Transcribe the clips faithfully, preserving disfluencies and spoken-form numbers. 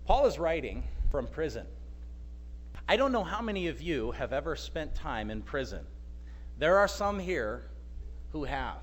Paul is writing from prison. I don't know how many of you have ever spent time in prison. There are some here who have.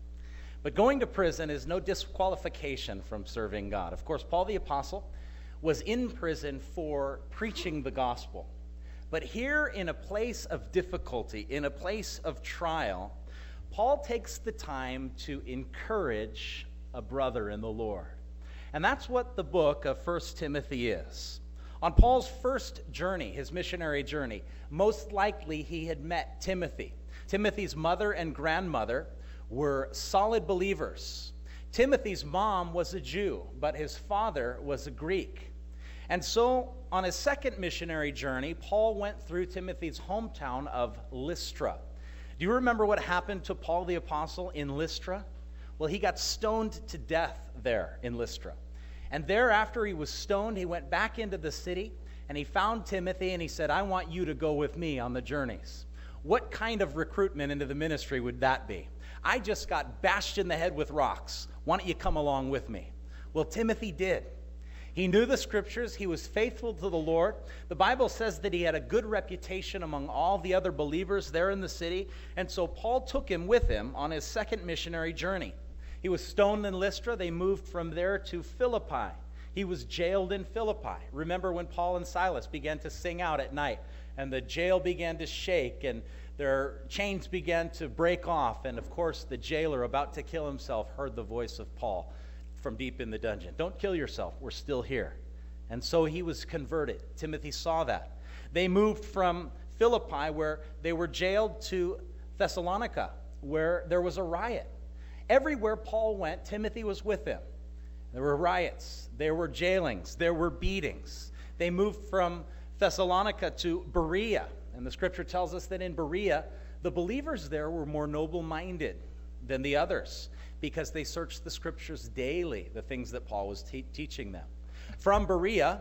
But going to prison is no disqualification from serving God. Of course, Paul the Apostle was in prison for preaching the gospel. But here, in a place of difficulty, in a place of trial, Paul takes the time to encourage a brother in the Lord. And that's what the book of First Timothy is. On Paul's first journey, his missionary journey, most likely he had met Timothy. Timothy's mother and grandmother were solid believers. Timothy's mom was a Jew, but his father was a Greek. And so, on his second missionary journey, Paul went through Timothy's hometown of Lystra. Do you remember what happened to Paul the Apostle in Lystra? Well, he got stoned to death there in Lystra. And there, after he was stoned, he went back into the city, and he found Timothy, and he said, I want you to go with me on the journeys. What kind of recruitment into the ministry would that be? I just got bashed in the head with rocks. Why don't you come along with me? Well, Timothy did. He knew the scriptures. He was faithful to the Lord. The Bible says that he had a good reputation among all the other believers there in the city. And so Paul took him with him on his second missionary journey. He was stoned in Lystra. They moved from there to Philippi. He was jailed in Philippi. Remember when Paul and Silas began to sing out at night, and the jail began to shake, and their chains began to break off. And of course, the jailer about to kill himself heard the voice of Paul from deep in the dungeon. Don't kill yourself. We're still here. And so he was converted. Timothy saw that. They moved from Philippi, where they were jailed, to Thessalonica, where there was a riot. Everywhere Paul went, Timothy was with him. There were riots. There were jailings. There were beatings. They moved from Thessalonica to Berea. And the scripture tells us that in Berea, the believers there were more noble-minded than the others, because they searched the scriptures daily, the things that Paul was te- teaching them. From Berea,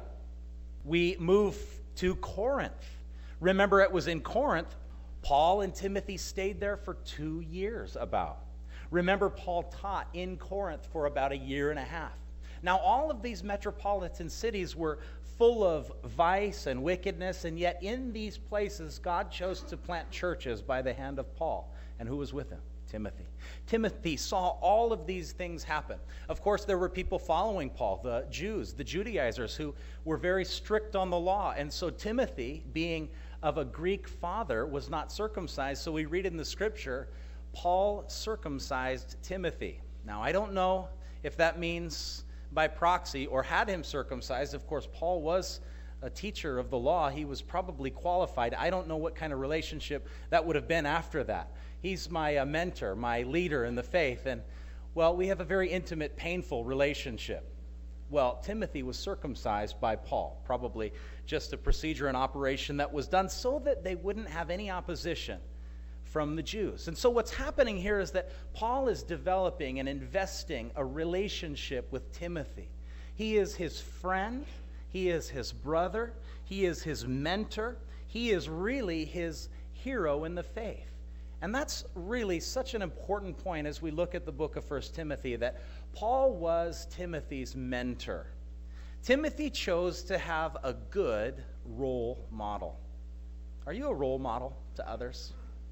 we move to Corinth. Remember, it was in Corinth, Paul and Timothy stayed there for two years about. Remember, Paul taught in Corinth for about a year and a half. Now, all of these metropolitan cities were full of vice and wickedness, and yet in these places, God chose to plant churches by the hand of Paul. And who was with him? Timothy. Timothy saw all of these things happen. Of course, there were people following Paul, the Jews, the Judaizers, who were very strict on the law. And so Timothy, being of a Greek father, was not circumcised. So we read in the scripture, Paul circumcised Timothy. Now, I don't know if that means by proxy or had him circumcised. Of course, Paul was a teacher of the law. He was probably qualified. I don't know what kind of relationship that would have been after that. He's my uh, mentor, my leader in the faith. And, well, we have a very intimate, painful relationship. Well, Timothy was circumcised by Paul, probably just a procedure and operation that was done so that they wouldn't have any opposition from the Jews. And so what's happening here is that Paul is developing and investing a relationship with Timothy. He is his friend. He is his brother. He is his mentor. He is really his hero in the faith. And that's really such an important point as we look at the book of First Timothy, that Paul was Timothy's mentor. Timothy chose to have a good role model. Are you a role model to others?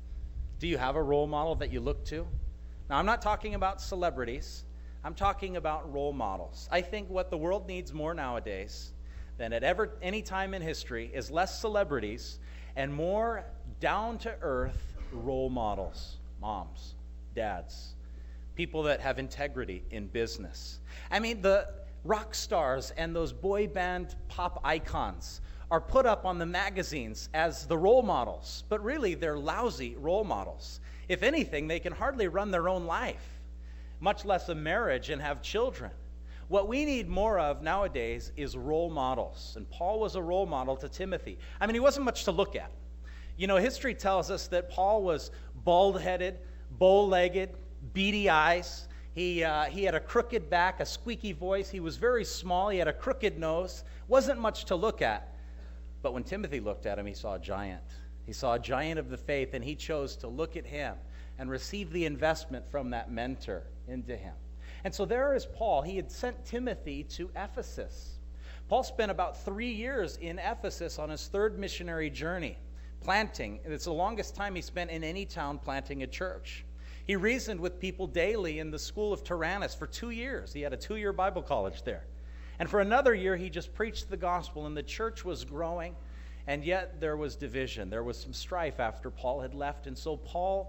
Do you have a role model that you look to? Now, I'm not talking about celebrities. I'm talking about role models. I think what the world needs more nowadays than at ever any time in history is less celebrities and more down-to-earth role models. Moms, dads, people that have integrity in business. I mean, the rock stars and those boy band pop icons are put up on the magazines as the role models, but really they're lousy role models. If anything, they can hardly run their own life, much less a marriage and have children. What we need more of nowadays is role models, and Paul was a role model to Timothy. I mean, he wasn't much to look at. You know, history tells us that Paul was bald-headed, bow-legged, beady eyes. He, uh, he had a crooked back, a squeaky voice. He was very small. He had a crooked nose. Wasn't much to look at. But when Timothy looked at him, he saw a giant. He saw a giant of the faith, and he chose to look at him and receive the investment from that mentor into him. And so there is Paul. He had sent Timothy to Ephesus. Paul spent about three years in Ephesus on his third missionary journey, planting. It's the longest time he spent in any town planting a church. He reasoned with people daily in the school of Tyrannus for two years. He had a two-year Bible college there. And for another year, he just preached the gospel, and the church was growing, and yet there was division. There was some strife after Paul had left, and so Paul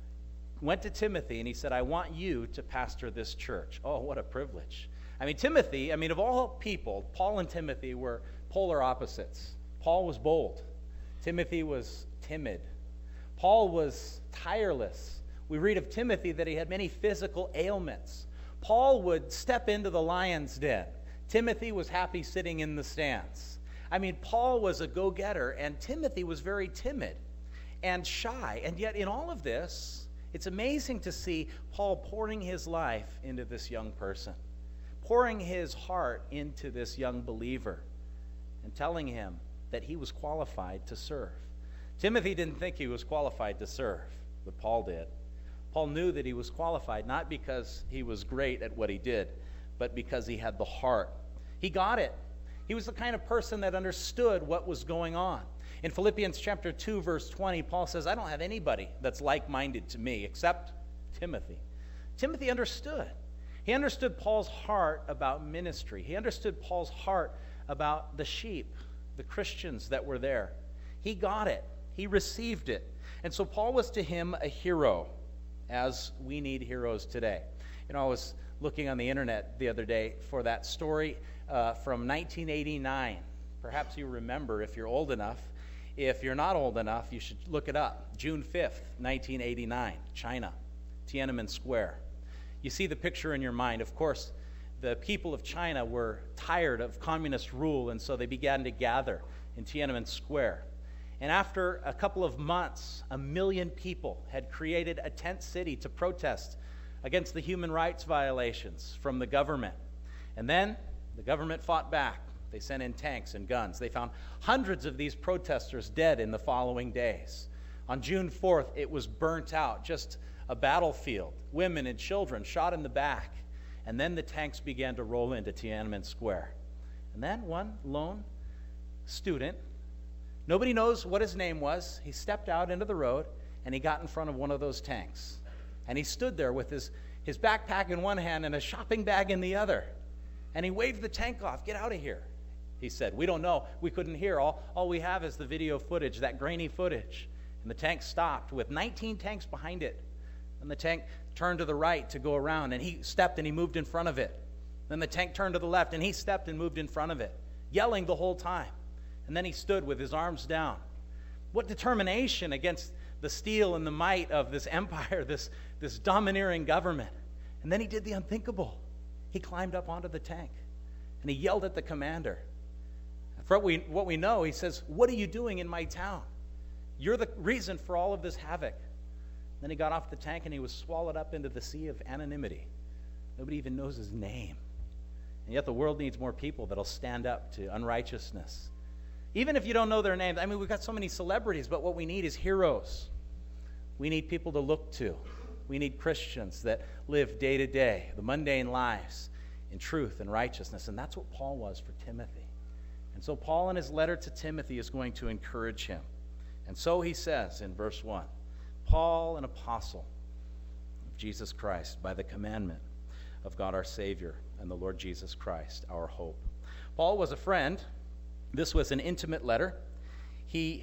went to Timothy, and he said, I want you to pastor this church. Oh, what a privilege. I mean, Timothy, I mean, of all people, Paul and Timothy were polar opposites. Paul was bold. Timothy was timid. Paul was tireless. We read of Timothy that he had many physical ailments. Paul would step into the lion's den. Timothy was happy sitting in the stands. I mean, Paul was a go-getter, and Timothy was very timid and shy. And yet in all of this, it's amazing to see Paul pouring his life into this young person, pouring his heart into this young believer, and telling him that he was qualified to serve. Timothy didn't think he was qualified to serve, but Paul did. Paul knew that he was qualified, not because he was great at what he did, but because he had the heart. He got it. He was the kind of person that understood what was going on. In Philippians chapter two, verse twenty, Paul says, I don't have anybody that's like-minded to me except Timothy. Timothy understood. He understood Paul's heart about ministry. He understood Paul's heart about the sheep, the Christians that were there. He got it. He received it. And so Paul was to him a hero, as we need heroes today. You know, I was looking on the internet the other day for that story uh, from nineteen eighty-nine. Perhaps you remember if you're old enough. If you're not old enough, you should look it up. June fifth, nineteen eighty-nine, China, Tiananmen Square. You see the picture in your mind. Of course, the people of China were tired of communist rule, and so they began to gather in Tiananmen Square. And after a couple of months, a million people had created a tent city to protest against the human rights violations from the government. And then the government fought back. They sent in tanks and guns. They found hundreds of these protesters dead in the following days. On June fourth, it was burnt out, just a battlefield, women and children shot in the back. And then the tanks began to roll into Tiananmen Square. And then one lone student, nobody knows what his name was, he stepped out into the road and he got in front of one of those tanks. And he stood there with his, his backpack in one hand and a shopping bag in the other. And he waved the tank off. Get out of here, he said. We don't know. We couldn't hear. All, all we have is the video footage, that grainy footage. And the tank stopped with nineteen tanks behind it. And the tank turned to the right to go around, and he stepped and he moved in front of it. Then the tank turned to the left, and he stepped and moved in front of it, yelling the whole time. And then he stood with his arms down. What determination against the steel and the might of this empire, this, this domineering government. And then he did the unthinkable. He climbed up onto the tank, and he yelled at the commander. For what we, what we know, he says, what are you doing in my town? You're the reason for all of this havoc. Then he got off the tank and he was swallowed up into the sea of anonymity. Nobody even knows his name. And yet the world needs more people that'll stand up to unrighteousness. Even if you don't know their names. I mean, we've got so many celebrities, but what we need is heroes. We need people to look to. We need Christians that live day to day, the mundane lives in truth and righteousness. And that's what Paul was for Timothy. And so Paul in his letter to Timothy is going to encourage him. And so he says in verse one, Paul, an apostle of Jesus Christ, by the commandment of God our Savior and the Lord Jesus Christ, our hope. Paul was a friend. This was an intimate letter. He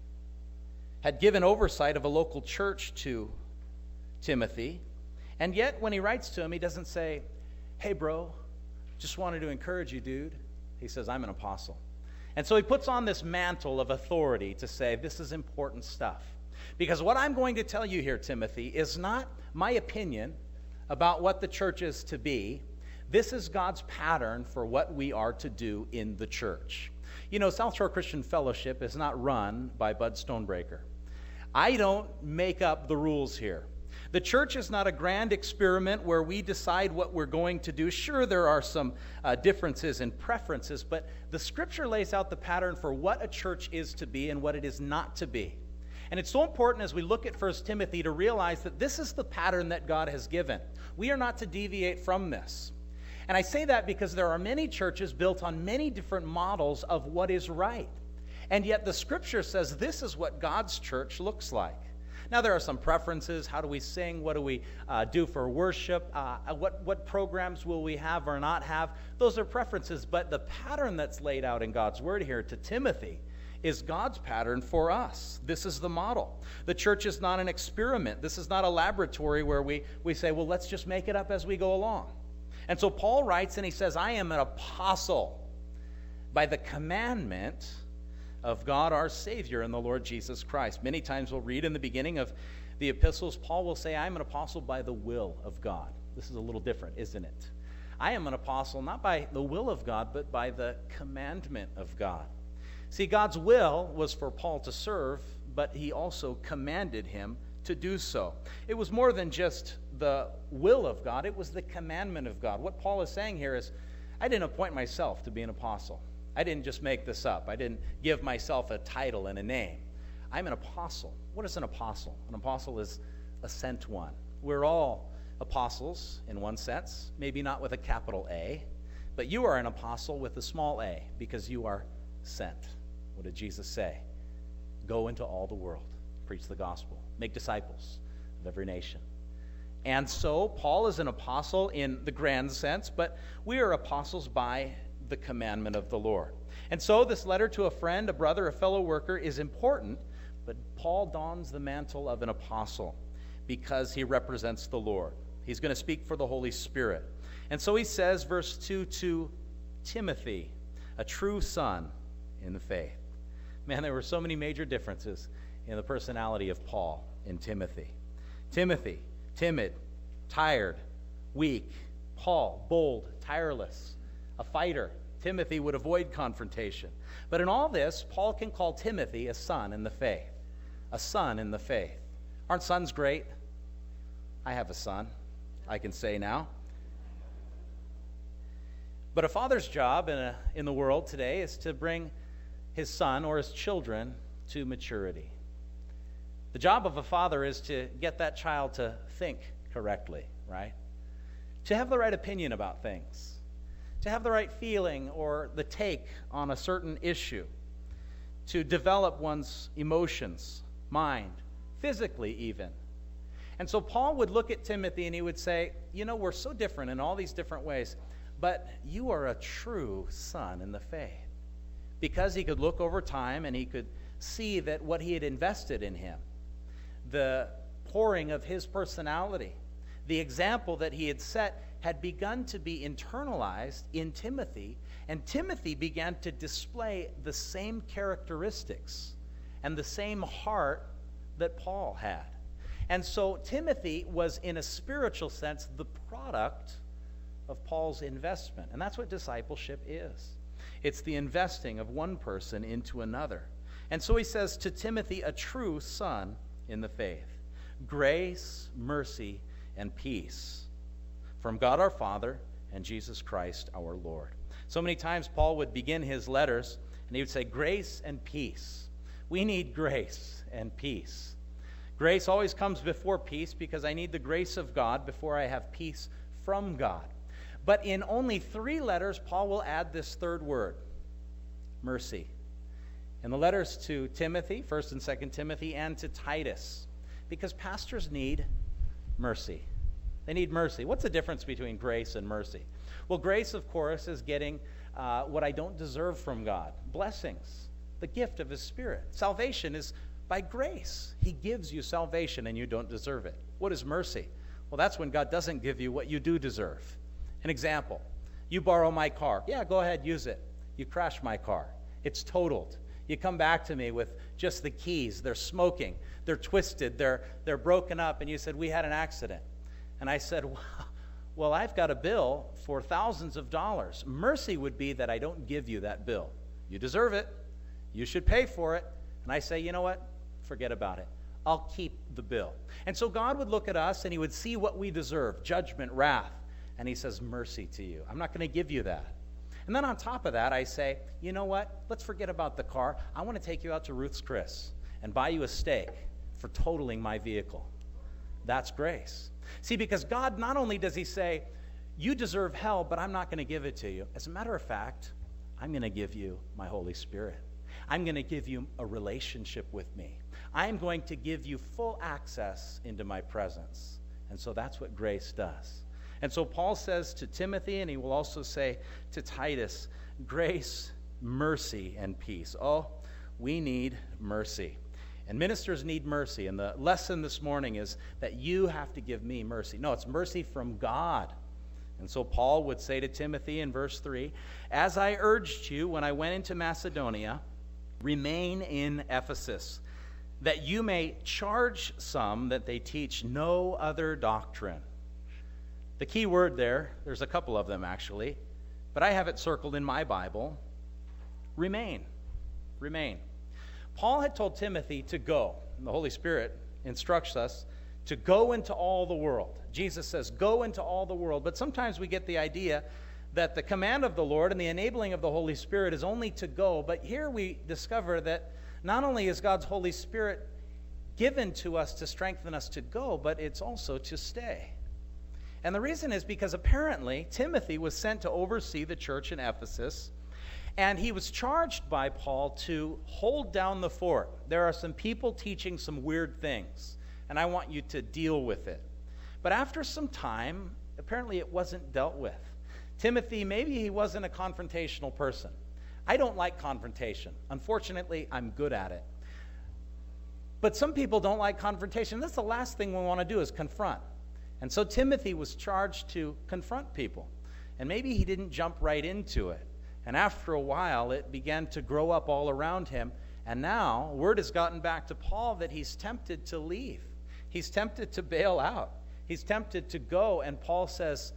had given oversight of a local church to Timothy. And yet, when he writes to him, he doesn't say, hey, bro, just wanted to encourage you, dude. He says, I'm an apostle. And so he puts on this mantle of authority to say, this is important stuff. Because what I'm going to tell you here, Timothy, is not my opinion about what the church is to be. This is God's pattern for what we are to do in the church. You know, South Shore Christian Fellowship is not run by Bud Stonebreaker. I don't make up the rules here. The church is not a grand experiment where we decide what we're going to do. Sure, there are some uh, differences and preferences, but the Scripture lays out the pattern for what a church is to be and what it is not to be. And it's so important as we look at First Timothy to realize that this is the pattern that God has given. We are not to deviate from this. And I say that because there are many churches built on many different models of what is right. And yet the Scripture says this is what God's church looks like. Now, there are some preferences. How do we sing? What do we uh, do for worship? Uh, what, what programs will we have or not have? Those are preferences. But the pattern that's laid out in God's Word here to Timothy is God's pattern for us. This is the model. The church is not an experiment. This is not a laboratory where we, we say, well, let's just make it up as we go along. And so Paul writes and he says, I am an apostle by the commandment of God our Savior and the Lord Jesus Christ. Many times we'll read in the beginning of the epistles, Paul will say, I am an apostle by the will of God. This is a little different, isn't it? I am an apostle not by the will of God, but by the commandment of God. See, God's will was for Paul to serve, but he also commanded him to do so. It was more than just the will of God, it was the commandment of God. What Paul is saying here is, I didn't appoint myself to be an apostle. I didn't just make this up. I didn't give myself a title and a name. I'm an apostle. What is an apostle? An apostle is a sent one. We're all apostles in one sense, maybe not with a capital A, but you are an apostle with a small a because you are sent. What did Jesus say? Go into all the world, preach the gospel, make disciples of every nation. And so Paul is an apostle in the grand sense, but we are apostles by the commandment of the Lord. And so this letter to a friend, a brother, a fellow worker is important, but Paul dons the mantle of an apostle because he represents the Lord. He's going to speak for the Holy Spirit. And so he says, verse two, to Timothy, a true son in the faith. Man, there were so many major differences in the personality of Paul and Timothy. Timothy, timid, tired, weak. Paul, bold, tireless, a fighter. Timothy would avoid confrontation. But in all this, Paul can call Timothy a son in the faith. A son in the faith. Aren't sons great? I have a son, I can say now. But a father's job in, a, in the world today is to bring his son or his children to maturity. The job of a father is to get that child to think correctly, right? To have the right opinion about things. To have the right feeling or the take on a certain issue, to develop one's emotions, mind, physically even. And so Paul would look at Timothy and he would say, you know, we're so different in all these different ways, but you are a true son in the faith. Because he could look over time and he could see that what he had invested in him, the pouring of his personality, the example that he had set had begun to be internalized in Timothy, and Timothy began to display the same characteristics and the same heart that Paul had. And so Timothy was, in a spiritual sense, the product of Paul's investment. And that's what discipleship is. It's the investing of one person into another. And so he says to Timothy, a true son in the faith, grace, mercy, and peace from God our Father and Jesus Christ our Lord. So many times Paul would begin his letters and he would say, grace and peace. We need grace and peace. Grace always comes before peace because I need the grace of God before I have peace from God. But in only three letters, Paul will add this third word, mercy. In the letters to Timothy, First and Second Timothy, and to Titus, because pastors need mercy. They need mercy. What's the difference between grace and mercy? Well, grace, of course, is getting uh, what I don't deserve from God. Blessings, the gift of His Spirit. Salvation is by grace. He gives you salvation and you don't deserve it. What is mercy? Well, that's when God doesn't give you what you do deserve. An example, you borrow my car. Yeah, go ahead, use it. You crash my car. It's totaled. You come back to me with just the keys. They're smoking. They're twisted. They're, they're broken up. And you said, we had an accident. And I said, well, well, I've got a bill for thousands of dollars. Mercy would be that I don't give you that bill. You deserve it. You should pay for it. And I say, you know what? Forget about it. I'll keep the bill. And so God would look at us and He would see what we deserve, judgment, wrath. And He says, mercy to you. I'm not going to give you that. And then on top of that, I say, you know what? Let's forget about the car. I want to take you out to Ruth's Chris and buy you a steak for totaling my vehicle. That's grace. See, because God, not only does He say, You deserve hell, but I'm not going to give it to you. As a matter of fact, I'm going to give you my Holy Spirit. I'm going to give you a relationship with me. I'm going to give you full access into my presence. And so that's what grace does. And so Paul says to Timothy, and he will also say to Titus, grace, mercy, and peace. Oh, we need mercy. And ministers need mercy. And the lesson this morning is that you have to give me mercy. No, it's mercy from God. And so Paul would say to Timothy in verse three, as I urged you when I went into Macedonia, remain in Ephesus, that you may charge some that they teach no other doctrine. The key word there, there's a couple of them actually, but I have it circled in my Bible, remain. Remain. Paul had told Timothy to go, and the Holy Spirit instructs us to go into all the world. Jesus says, go into all the world. But sometimes we get the idea that the command of the Lord and the enabling of the Holy Spirit is only to go. But here we discover that not only is God's Holy Spirit given to us to strengthen us to go, but it's also to stay. And the reason is because apparently Timothy was sent to oversee the church in Ephesus, and he was charged by Paul to hold down the fort. There are some people teaching some weird things, and I want you to deal with it. But after some time, apparently it wasn't dealt with. Timothy, maybe he wasn't a confrontational person. I don't like confrontation. Unfortunately, I'm good at it. But some people don't like confrontation. That's the last thing we want to do is confront. And so Timothy was charged to confront people. And maybe he didn't jump right into it. And after a while, it began to grow up all around him. And now, word has gotten back to Paul that he's tempted to leave. He's tempted to bail out. He's tempted to go. And Paul says,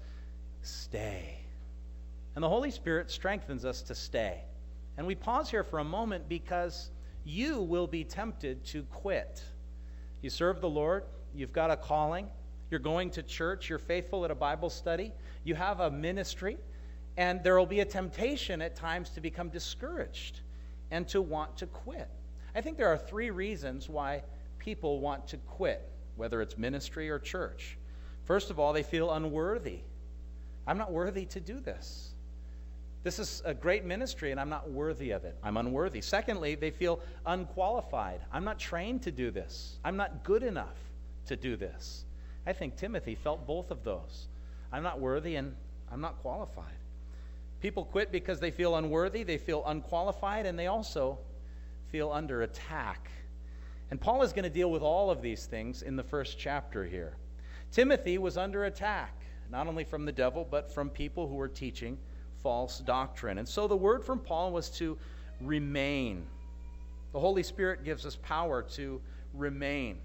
stay. And the Holy Spirit strengthens us to stay. And we pause here for a moment because you will be tempted to quit. You serve the Lord. You've got a calling. You're going to church. You're faithful at a Bible study. You have a ministry. And there will be a temptation at times to become discouraged and to want to quit. I think there are three reasons why people want to quit, whether it's ministry or church. First of all, they feel unworthy. I'm not worthy to do this. This is a great ministry, and I'm not worthy of it. I'm unworthy. Secondly, they feel unqualified. I'm not trained to do this. I'm not good enough to do this. I think Timothy felt both of those. I'm not worthy, and I'm not qualified. People quit because they feel unworthy, they feel unqualified, and they also feel under attack. And Paul is going to deal with all of these things in the first chapter here. Timothy was under attack, not only from the devil, but from people who were teaching false doctrine. And so the word from Paul was to remain. The Holy Spirit gives us power to remain.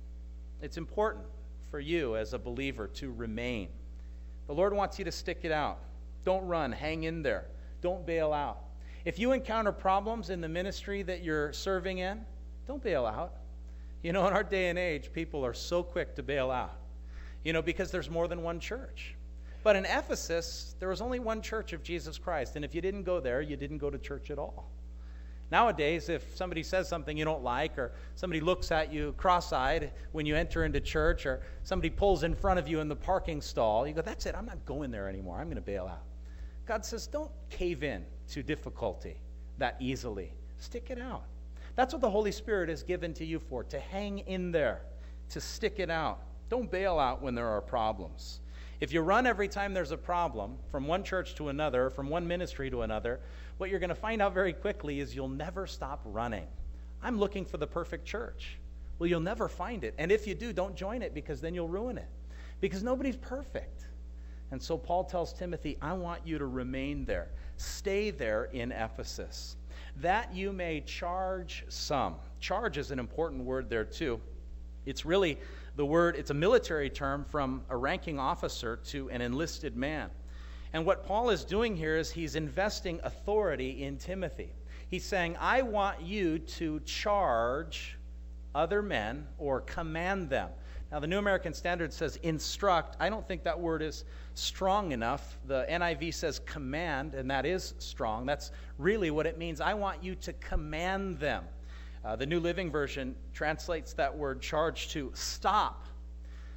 It's important for you as a believer to remain. The Lord wants you to stick it out. Don't run. Hang in there. Don't bail out. If you encounter problems in the ministry that you're serving in, don't bail out. You know, in our day and age, people are so quick to bail out, you know, because there's more than one church. But in Ephesus, there was only one church of Jesus Christ, and if you didn't go there, you didn't go to church at all. Nowadays, if somebody says something you don't like, or somebody looks at you cross-eyed when you enter into church, or somebody pulls in front of you in the parking stall, you go, that's it, I'm not going there anymore, I'm going to bail out. God says, don't cave in to difficulty that easily. Stick it out. That's what the Holy Spirit is given to you for, to hang in there, to stick it out. Don't bail out when there are problems. If you run every time there's a problem, from one church to another, from one ministry to another, what you're going to find out very quickly is you'll never stop running. I'm looking for the perfect church. Well, you'll never find it. And if you do, don't join it, because then you'll ruin it. Because nobody's perfect. And so Paul tells Timothy, I want you to remain there. Stay there in Ephesus, that you may charge some. Charge is an important word there too. It's really the word, it's a military term from a ranking officer to an enlisted man. And what Paul is doing here is he's investing authority in Timothy. He's saying, I want you to charge other men or command them. Now, the New American Standard says instruct. I don't think that word is strong enough. The N I V says command, and that is strong. That's really what it means. I want you to command them. Uh, the New Living Version translates that word charge to stop.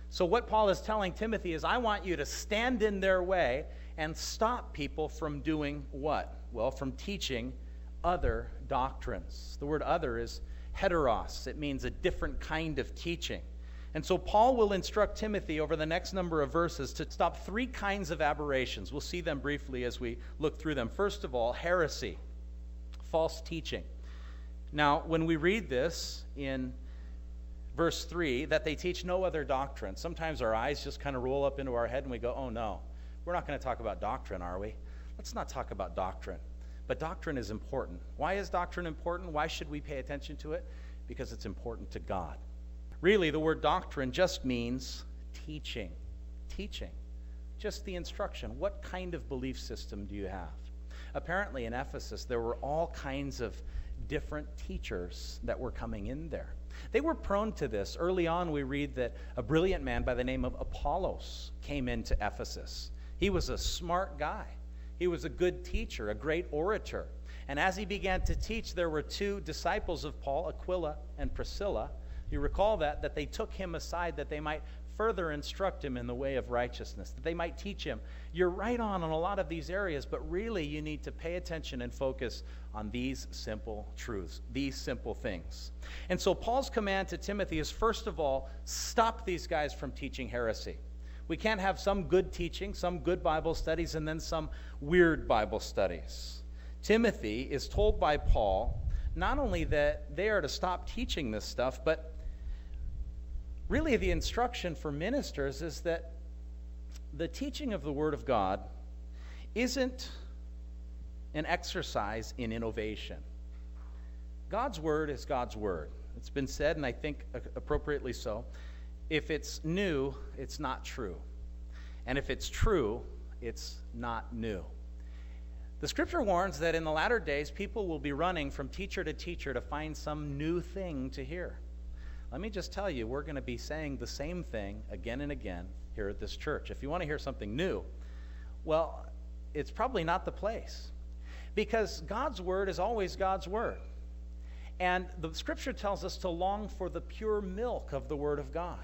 So what Paul is telling Timothy is, I want you to stand in their way and stop people from doing what? Well, from teaching other doctrines. The word other is heteros. It means a different kind of teaching. And so Paul will instruct Timothy over the next number of verses to stop three kinds of aberrations. We'll see them briefly as we look through them. First of all, heresy, false teaching. Now, when we read this in verse three, that they teach no other doctrine, sometimes our eyes just kind of roll up into our head and we go, oh no, we're not going to talk about doctrine, are we? Let's not talk about doctrine. But doctrine is important. Why is doctrine important? Why should we pay attention to it? Because it's important to God. Really, the word doctrine just means teaching. Teaching. Just the instruction. What kind of belief system do you have? Apparently in Ephesus, there were all kinds of different teachers that were coming in there. They were prone to this. Early on, we read that a brilliant man by the name of Apollos came into Ephesus. He was a smart guy. He was a good teacher, a great orator. And as he began to teach, there were two disciples of Paul, Aquila and Priscilla. You recall that, that they took him aside that they might further instruct him in the way of righteousness, that they might teach him. You're right on in a lot of these areas, but really you need to pay attention and focus on these simple truths, these simple things. And so Paul's command to Timothy is, first of all, stop these guys from teaching heresy. We can't have some good teaching, some good Bible studies, and then some weird Bible studies. Timothy is told by Paul not only that they are to stop teaching this stuff, but really the instruction for ministers is that the teaching of the Word of God isn't an exercise in innovation. God's Word is God's Word. It's been said, and I think appropriately so, if it's new, it's not true. And if it's true, it's not new. The Scripture warns that in the latter days, people will be running from teacher to teacher to find some new thing to hear. Let me just tell you, we're going to be saying the same thing again and again here at this church. If you want to hear something new, well, it's probably not the place. Because God's Word is always God's Word. And the Scripture tells us to long for the pure milk of the Word of God.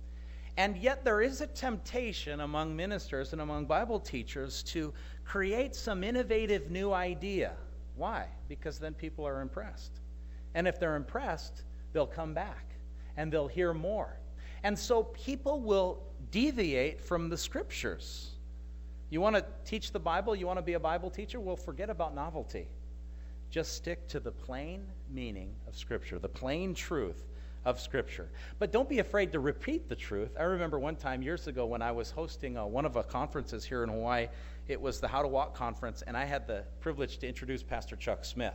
And yet there is a temptation among ministers and among Bible teachers to create some innovative new idea. Why? Because then people are impressed. And if they're impressed, they'll come back and they'll hear more. And so people will deviate from the Scriptures. You want to teach the Bible? You want to be a Bible teacher? Well, forget about novelty. Just stick to the plain meaning of Scripture, the plain truth of Scripture. But don't be afraid to repeat the truth. I remember one time years ago when I was hosting a, one of the conferences here in Hawaii. It was the How to Walk conference, and I had the privilege to introduce Pastor Chuck Smith.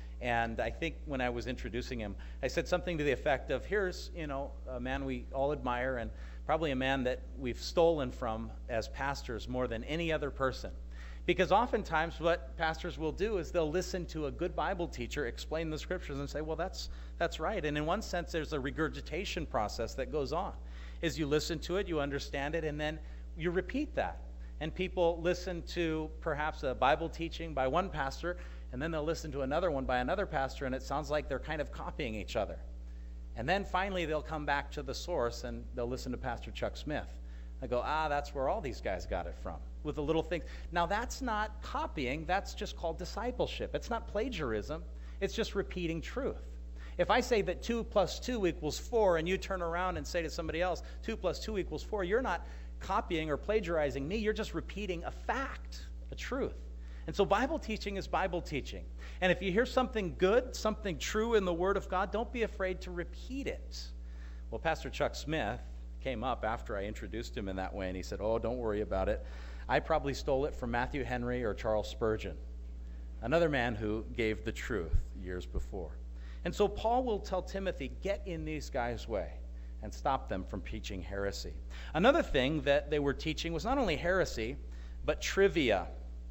And I think when I was introducing him, I said something to the effect of, here's, you know, a man we all admire and probably a man that we've stolen from as pastors more than any other person. Because oftentimes what pastors will do is they'll listen to a good Bible teacher explain the Scriptures and say, well, that's that's right. And in one sense, there's a regurgitation process that goes on. As you listen to it, you understand it, and then you repeat that. And people listen to perhaps a Bible teaching by one pastor, and then they'll listen to another one by another pastor, and it sounds like they're kind of copying each other. And then finally they'll come back to the source, and they'll listen to Pastor Chuck Smith. I go, ah, that's where all these guys got it from, with the little things. Now, that's not copying. That's just called discipleship. It's not plagiarism. It's just repeating truth. If I say that two plus two equals four, and you turn around and say to somebody else, two plus two equals four, you're not copying or plagiarizing me. You're just repeating a fact, a truth. And so Bible teaching is Bible teaching. And if you hear something good, something true in the Word of God, don't be afraid to repeat it. Well, Pastor Chuck Smith came up after I introduced him in that way, and he said, oh, don't worry about it. I probably stole it from Matthew Henry or Charles Spurgeon, another man who gave the truth years before. And so Paul will tell Timothy, get in these guys' way and stop them from preaching heresy. Another thing that they were teaching was not only heresy, but trivia.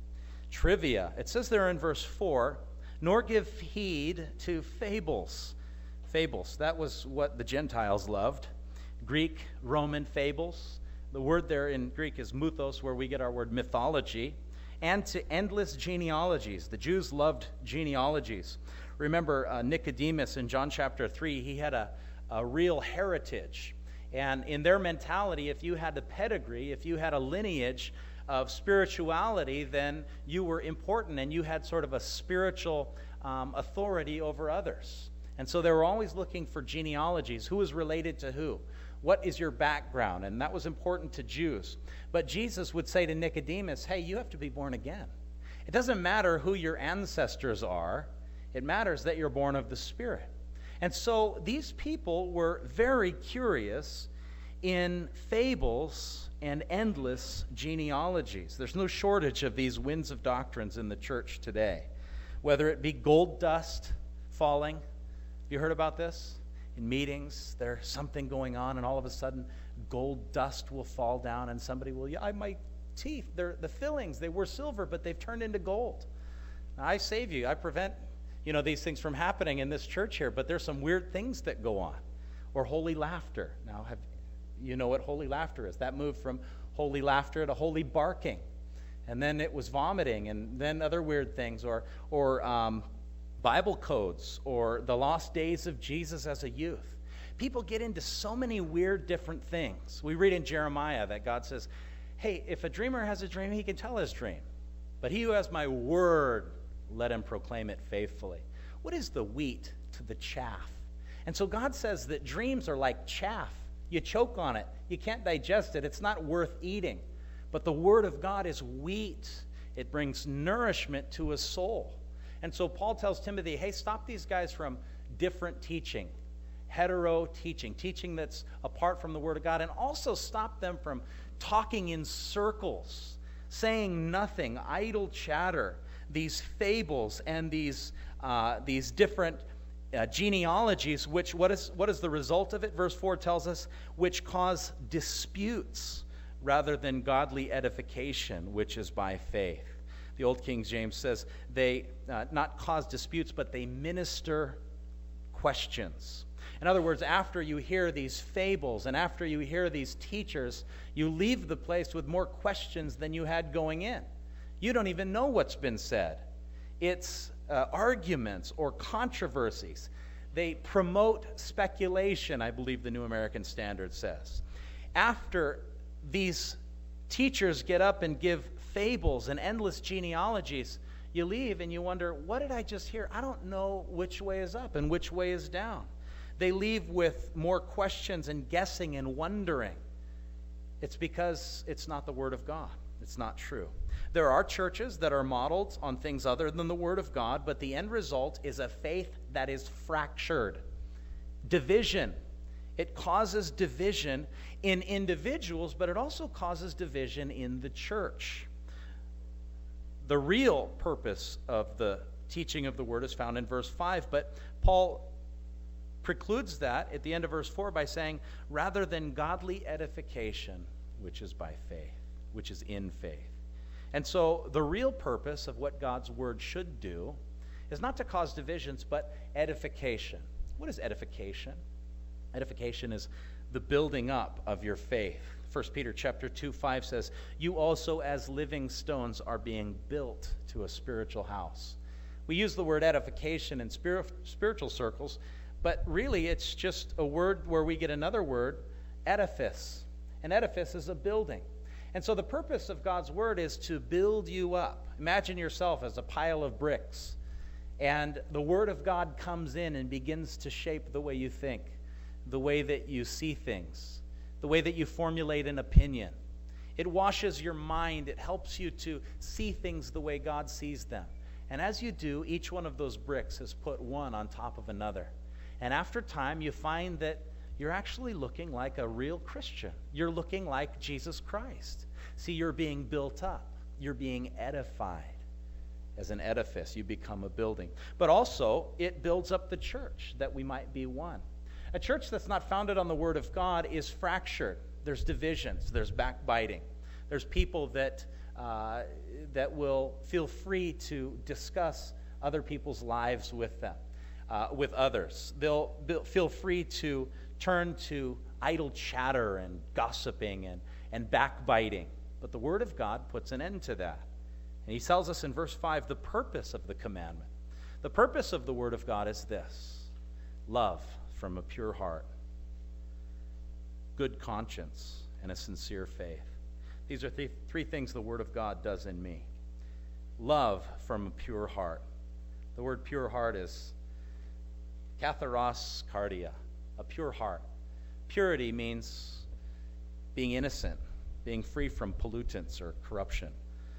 Trivia. It says there in verse four, nor give heed to fables. Fables. That was what the Gentiles loved. Greek, Roman fables. The word there in Greek is mythos, where we get our word mythology. And to endless genealogies. The Jews loved genealogies. Remember uh, Nicodemus in John chapter three, he had a, a real heritage. And in their mentality, if you had a pedigree, if you had a lineage of spirituality, then you were important and you had sort of a spiritual um, authority over others. And so they were always looking for genealogies. Who is related to who? What is your background? And that was important to Jews. But Jesus would say to Nicodemus, hey, you have to be born again. It doesn't matter who your ancestors are. It matters that you're born of the Spirit. And so these people were very curious in fables and endless genealogies. There's no shortage of these winds of doctrines in the church today. Whether it be gold dust falling. Have you heard about this? In meetings, there's something going on, and all of a sudden, gold dust will fall down, and somebody will, yeah, my teeth, they're, the fillings, they were silver, but they've turned into gold. Now, I save you. I prevent you know, these things from happening in this church here, but there's some weird things that go on. Or holy laughter. Now, have you know what holy laughter is? That moved from holy laughter to holy barking. And then it was vomiting, and then other weird things, or, or um, Bible codes, or the lost days of Jesus as a youth. People get into so many weird different things. We read in Jeremiah that God says, hey, if a dreamer has a dream, he can tell his dream. But he who has my word, let him proclaim it faithfully. What is the wheat to the chaff? And so God says that dreams are like chaff. You choke on it. You can't digest it. It's not worth eating. But the word of God is wheat. It brings nourishment to a soul. And so Paul tells Timothy, hey, stop these guys from different teaching, hetero teaching, teaching that's apart from the word of God, and also stop them from talking in circles, saying nothing, idle chatter, these fables and these uh, these different uh, genealogies, which what is what is the result of it? Verse four tells us, which cause disputes rather than godly edification, which is by faith. The Old King James says they uh, not cause disputes, but they minister questions. In other words, after you hear these fables and after you hear these teachers, you leave the place with more questions than you had going in. You don't even know what's been said. It's uh, arguments or controversies. They promote speculation, I believe the New American Standard says. After these teachers get up and give fables and endless genealogies, you leave and you wonder, what did I just hear? I don't know which way is up and which way is down. They leave with more questions and guessing and wondering. It's because it's not the Word of God. It's not true. There are churches that are modeled on things other than the Word of God, but the end result is a faith that is fractured. Division. It causes division in individuals, but it also causes division in the church. The real purpose of the teaching of the Word is found in verse five, but Paul precludes that at the end of verse four by saying, rather than godly edification, which is by faith, which is in faith. And so the real purpose of what God's Word should do is not to cause divisions, but edification. What is edification? Edification is the building up of your faith. First Peter chapter two, five says, you also as living stones are being built to a spiritual house. We use the word edification in spirit, spiritual circles, but really it's just a word where we get another word, edifice. An edifice is a building. And so the purpose of God's Word is to build you up. Imagine yourself as a pile of bricks, and the Word of God comes in and begins to shape the way you think, the way that you see things, the way that you formulate an opinion. It washes your mind. It helps you to see things the way God sees them. And as you do, each one of those bricks has put one on top of another. And after time, you find that you're actually looking like a real Christian. You're looking like Jesus Christ. See, you're being built up. You're being edified. As an edifice, you become a building. But also, it builds up the church that we might be one. A church that's not founded on the Word of God is fractured. There's divisions. There's backbiting. There's people that, uh, that will feel free to discuss other people's lives with them, uh, with others. They'll, they'll feel free to turn to idle chatter and gossiping and, and backbiting. But the Word of God puts an end to that. And he tells us in verse five the purpose of the commandment. The purpose of the Word of God is this: love from a pure heart. good conscience, and a sincere faith. These are th- three things the Word of God does in me. Love from a pure heart. The word pure heart is katharos cardia, a pure heart. Purity means being innocent, being free from pollutants or corruption,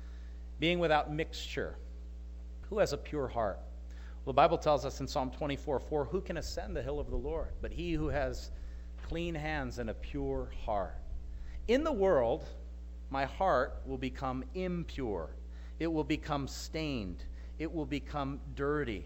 being without mixture. Who has a pure heart? Well, the Bible tells us in Psalm twenty-four four, who can ascend the hill of the Lord? But he who has clean hands and a pure heart. In the world, my heart will become impure. It will become stained. It will become dirty.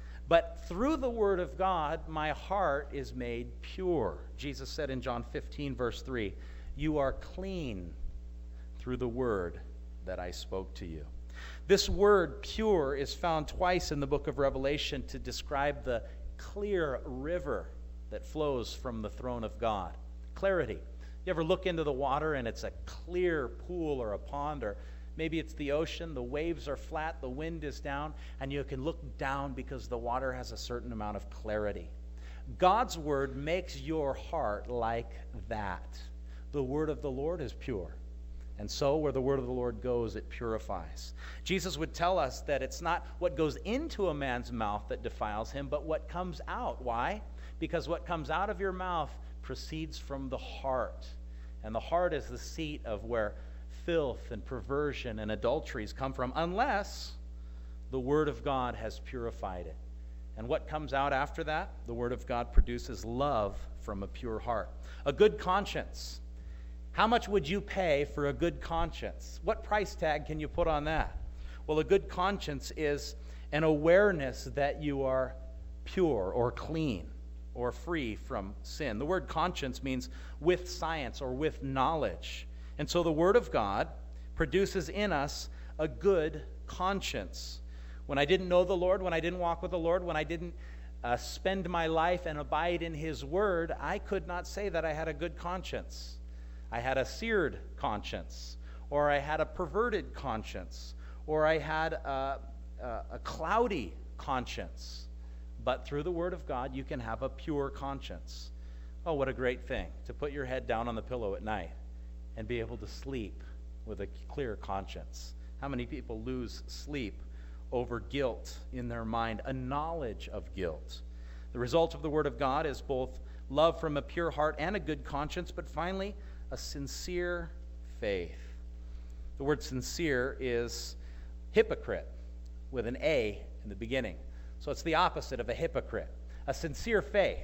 But through the Word of God, my heart is made pure. Jesus said in John fifteen, verse three, you are clean through the word that I spoke to you. This word pure is found twice in the book of Revelation to describe the clear river that flows from the throne of God. Clarity. You ever look into the water and it's a clear pool or a pond, or maybe it's the ocean, the waves are flat, the wind is down, and you can look down because the water has a certain amount of clarity. God's word makes your heart like that. The word of the Lord is pure. And so where the word of the Lord goes, it purifies. Jesus would tell us that it's not what goes into a man's mouth that defiles him, but what comes out. Why? Because what comes out of your mouth proceeds from the heart. And the heart is the seat of where filth and perversion and adulteries come from, unless the Word of God has purified it. And what comes out after that? The Word of God produces love from a pure heart. A good conscience. How much would you pay for a good conscience? What price tag can you put on that? Well, a good conscience is an awareness that you are pure or clean or free from sin. The word conscience means with science or with knowledge. And so the Word of God produces in us a good conscience. When I didn't know the Lord, when I didn't walk with the Lord, when I didn't uh, spend my life and abide in His Word, I could not say that I had a good conscience. I had a seared conscience, or I had a perverted conscience, or I had a, a, a cloudy conscience. But through the Word of God, you can have a pure conscience. Oh, what a great thing to put your head down on the pillow at night and be able to sleep with a clear conscience. How many people lose sleep over guilt in their mind, a knowledge of guilt? The result of the Word of God is both love from a pure heart and a good conscience, but finally, a sincere faith. The word sincere is hypocrite with an A in the beginning. So it's the opposite of a hypocrite. A sincere faith.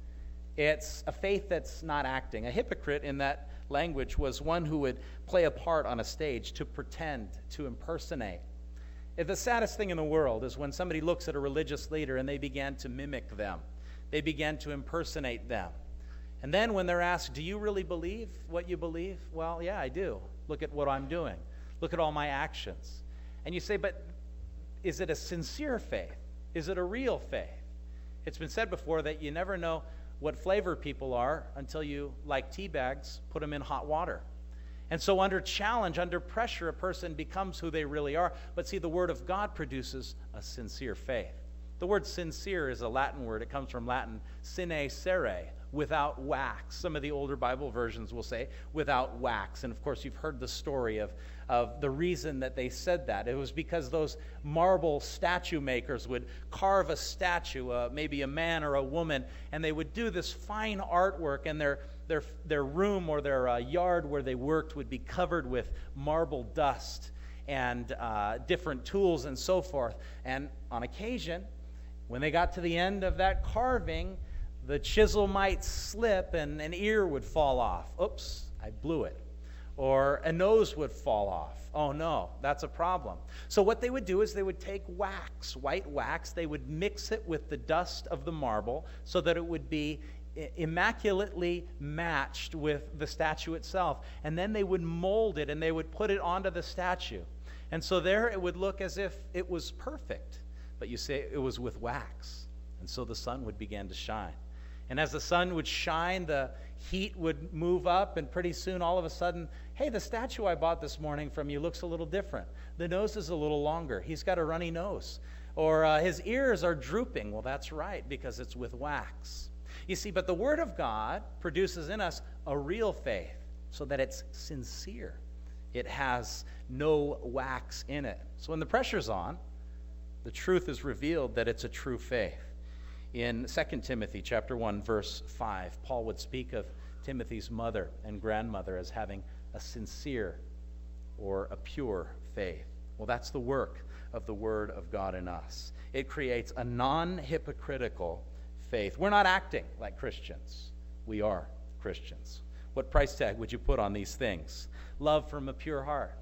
It's a faith that's not acting. A hypocrite in that language was one who would play a part on a stage to pretend, to impersonate. If the saddest thing in the world is when somebody looks at a religious leader and they began to mimic them. They began to impersonate them. And then when they're asked, do you really believe what you believe? Well, yeah, I do. Look at what I'm doing. Look at all my actions. And you say, but is it a sincere faith? Is it a real faith? It's been said before that you never know what flavor people are until you, like tea bags, put them in hot water. And so under challenge, under pressure, a person becomes who they really are. But see, the Word of God produces a sincere faith. The word sincere is a Latin word. It comes from Latin, sine cere, without wax. Some of the older Bible versions will say without wax. And of course, you've heard the story of, of the reason that they said that. It was because those marble statue makers would carve a statue, uh, maybe a man or a woman, and they would do this fine artwork, and their their their room or their uh, yard where they worked would be covered with marble dust and uh, different tools and so forth. And on occasion, when they got to the end of that carving, the chisel might slip and an ear would fall off. Oops, I blew it. Or a nose would fall off. Oh no, that's a problem. So what they would do is they would take wax, white wax, they would mix it with the dust of the marble so that it would be immaculately matched with the statue itself. And then they would mold it and they would put it onto the statue. And so there it would look as if it was perfect. But you say it was with wax. And so the sun would begin to shine. And as the sun would shine, the heat would move up, and pretty soon, all of a sudden, hey, the statue I bought this morning from you looks a little different. The nose is a little longer. He's got a runny nose. Or uh, his ears are drooping. Well, that's right, because it's with wax. You see, but the Word of God produces in us a real faith so that it's sincere. It has no wax in it. So when the pressure's on, the truth is revealed that it's a true faith. In Second Timothy chapter one, verse five, Paul would speak of Timothy's mother and grandmother as having a sincere or a pure faith. Well, that's the work of the Word of God in us. It creates a non-hypocritical faith. We're not acting like Christians. We are Christians. What price tag would you put on these things? Love from a pure heart,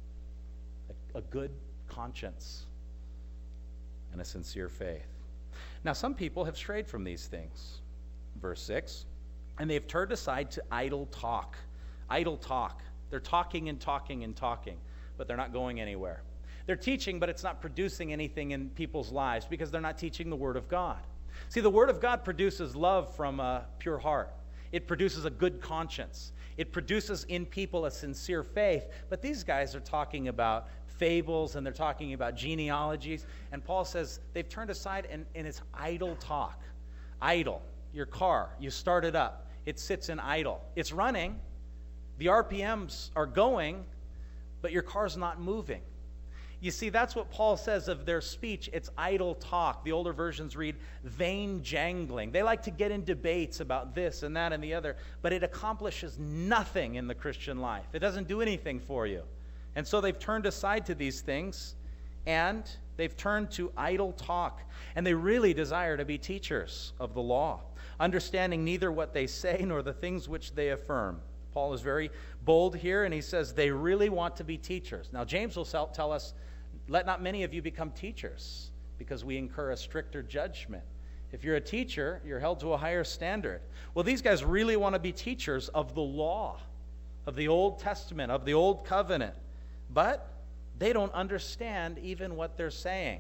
a, a good conscience, and a sincere faith. Now, some people have strayed from these things. Verse six, and they've turned aside to idle talk. Idle talk. They're talking and talking and talking, but they're not going anywhere. They're teaching, but it's not producing anything in people's lives because they're not teaching the Word of God. See, the Word of God produces love from a pure heart. It produces a good conscience. It produces in people a sincere faith. But these guys are talking about fables and they're talking about genealogies. And Paul says they've turned aside and, and it's idle talk. Idle. Your car, you start it up. It sits in idle. It's running. The R P Ms are going, but your car's not moving. You see, that's what Paul says of their speech. It's idle talk. The older versions read vain jangling. They like to get in debates about this and that and the other, but it accomplishes nothing in the Christian life. It doesn't do anything for you. And so they've turned aside to these things, and they've turned to idle talk. And they really desire to be teachers of the law, understanding neither what they say nor the things which they affirm. Paul is very bold here, and he says they really want to be teachers. Now, James will tell us, let not many of you become teachers, because we incur a stricter judgment. If you're a teacher, you're held to a higher standard. Well, these guys really want to be teachers of the law, of the Old Testament, of the Old Covenant. But they don't understand even what they're saying,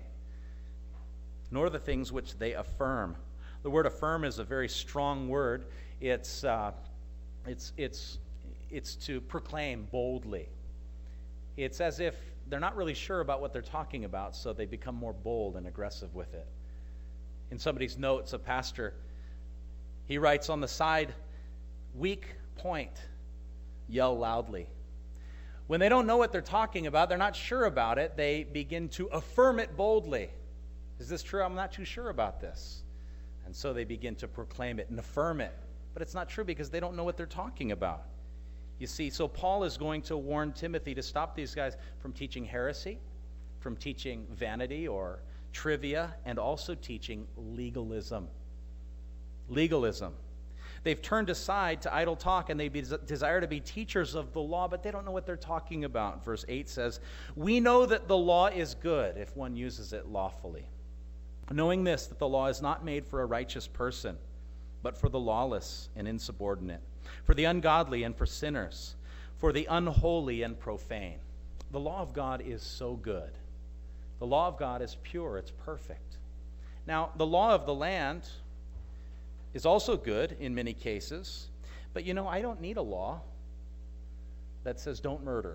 nor the things which they affirm. The word affirm is a very strong word. It's, uh, it's, it's, it's to proclaim boldly. It's as if they're not really sure about what they're talking about, so they become more bold and aggressive with it. In somebody's notes, a pastor, he writes on the side, weak point, yell loudly. When they don't know what they're talking about, they're not sure about it, they begin to affirm it boldly. Is this true? I'm not too sure about this. And so they begin to proclaim it and affirm it. But it's not true because they don't know what they're talking about. You see, so Paul is going to warn Timothy to stop these guys from teaching heresy, from teaching vanity or trivia, and also teaching legalism. Legalism. They've turned aside to idle talk, and they be, desire to be teachers of the law, but they don't know what they're talking about. Verse eight says, we know that the law is good if one uses it lawfully, knowing this, that the law is not made for a righteous person, but for the lawless and insubordinate, for the ungodly and for sinners, for the unholy and profane. The law of God is so good. The law of God is pure, it's perfect. Now, the law of the land is also good in many cases, but you know, I don't need a law that says don't murder.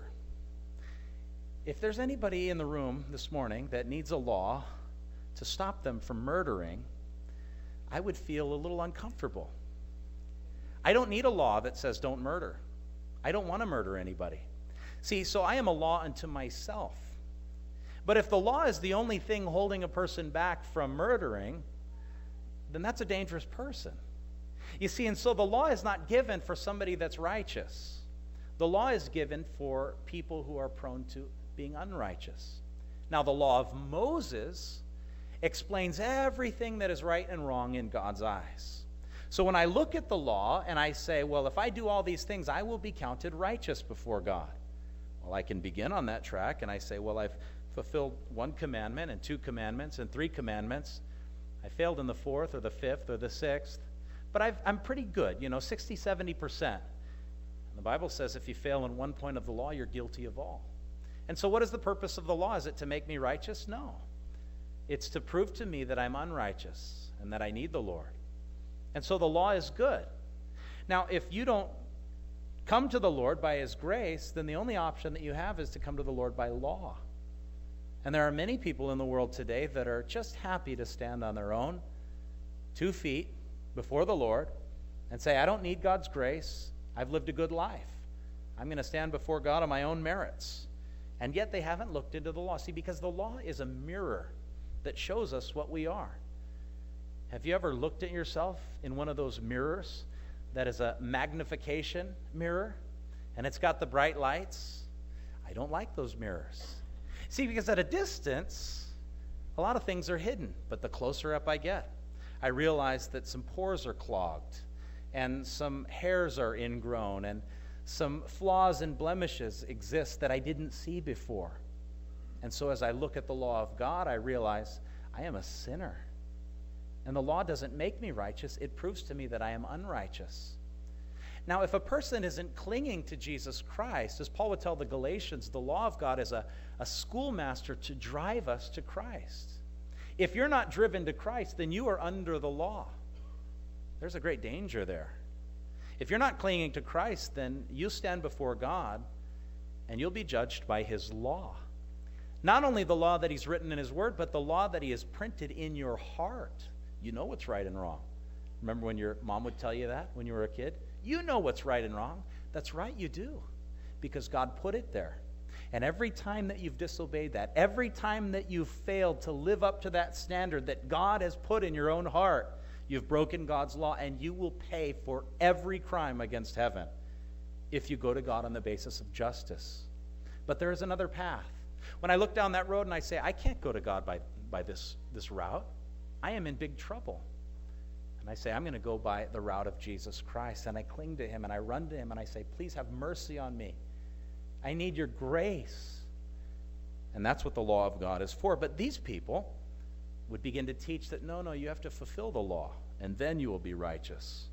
If there's anybody in the room this morning that needs a law to stop them from murdering, I would feel a little uncomfortable. I don't need a law that says don't murder. I don't want to murder anybody. See, so I am a law unto myself. But if the law is the only thing holding a person back from murdering, then that's a dangerous person. You see, and so the law is not given for somebody that's righteous. The law is given for people who are prone to being unrighteous. Now, the law of Moses explains everything that is right and wrong in God's eyes. So when I look at the law and I say, well, if I do all these things, I will be counted righteous before God. Well, I can begin on that track and I say, well, I've fulfilled one commandment and two commandments and three commandments. I failed in the fourth or the fifth or the sixth, but I've, I'm pretty good, you know, sixty, seventy percent. And the Bible says if you fail in one point of the law, you're guilty of all. And so what is the purpose of the law? Is it to make me righteous? No. It's to prove to me that I'm unrighteous and that I need the Lord. And so the law is good. Now, if you don't come to the Lord by His grace, then the only option that you have is to come to the Lord by law. And there are many people in the world today that are just happy to stand on their own two feet before the Lord and say, I don't need God's grace. I've lived a good life. I'm going to stand before God on my own merits. And yet they haven't looked into the law. See, because the law is a mirror that shows us what we are. Have you ever looked at yourself in one of those mirrors that is a magnification mirror, and it's got the bright lights? I don't like those mirrors. See, because at a distance, a lot of things are hidden, but the closer up I get, I realize that some pores are clogged, and some hairs are ingrown, and some flaws and blemishes exist that I didn't see before. And so as I look at the law of God, I realize I am a sinner. And the law doesn't make me righteous. It proves to me that I am unrighteous. Now, if a person isn't clinging to Jesus Christ, as Paul would tell the Galatians, the law of God is a, a schoolmaster to drive us to Christ. If you're not driven to Christ, then you are under the law. There's a great danger there. If you're not clinging to Christ, then you stand before God and you'll be judged by his law. Not only the law that he's written in his word, but the law that he has printed in your heart. You know what's right and wrong. Remember when your mom would tell you that when you were a kid? You know what's right and wrong. That's right, you do. Because God put it there. And every time that you've disobeyed that, every time that you've failed to live up to that standard that God has put in your own heart, you've broken God's law, and you will pay for every crime against heaven if you go to God on the basis of justice. But there is another path. When I look down that road and I say, I can't go to God by, by this, this route, I am in big trouble. And I say, I'm going to go by the route of Jesus Christ. And I cling to him and I run to him and I say, please have mercy on me. I need your grace. And that's what the law of God is for. But these people would begin to teach that, no, no, you have to fulfill the law, and then you will be righteous.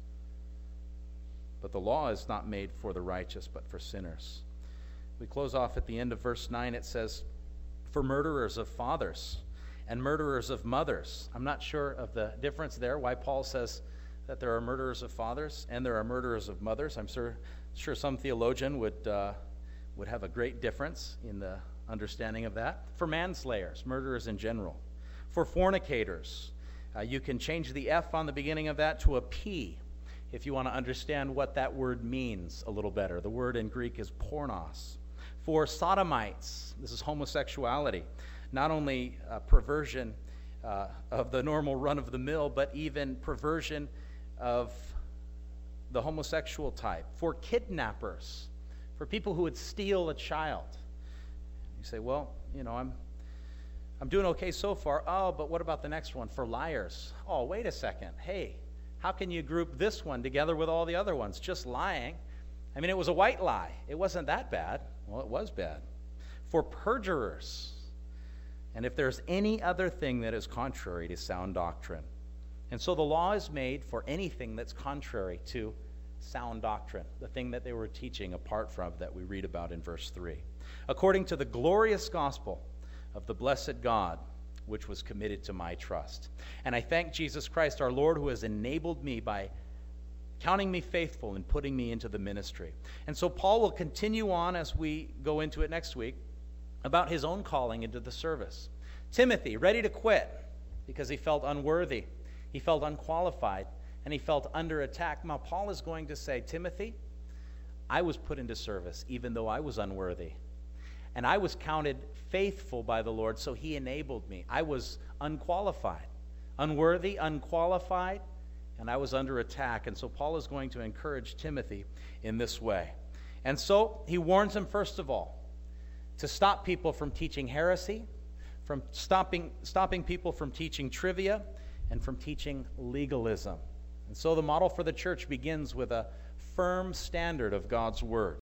But the law is not made for the righteous, but for sinners. We close off at the end of verse nine. It says, for murderers of fathers and murderers of mothers. I'm not sure of the difference there, why Paul says that there are murderers of fathers and there are murderers of mothers. I'm sure, sure some theologian would, uh, would have a great difference in the understanding of that. For manslayers, murderers in general. For fornicators, uh, you can change the F on the beginning of that to a P if you want to understand what that word means a little better. The word in Greek is pornos. For sodomites, this is homosexuality, not only uh, perversion uh, of the normal run-of-the-mill, but even perversion of the homosexual type. For kidnappers, for people who would steal a child. You say, well, you know, I'm I'm doing okay so far. Oh, but what about the next one? For liars. Oh, wait a second. Hey, how can you group this one together with all the other ones? Just lying. I mean, it was a white lie. It wasn't that bad. Well, it was bad. For perjurers. And if there's any other thing that is contrary to sound doctrine. And so the law is made for anything that's contrary to sound doctrine, the thing that they were teaching apart from that we read about in verse three. According to the glorious gospel of the blessed God, which was committed to my trust. And I thank Jesus Christ, our Lord, who has enabled me by counting me faithful and putting me into the ministry. And so Paul will continue on as we go into it next week about his own calling into the service. Timothy, ready to quit because he felt unworthy, he felt unqualified, and he felt under attack. Now Paul is going to say, Timothy, I was put into service even though I was unworthy. And I was counted faithful by the Lord, so he enabled me. I was unqualified, unworthy, unqualified, and I was under attack. And so Paul is going to encourage Timothy in this way. And so he warns him, first of all, to stop people from teaching heresy, from stopping, stopping people from teaching trivia, and from teaching legalism. And so the model for the church begins with a firm standard of God's word.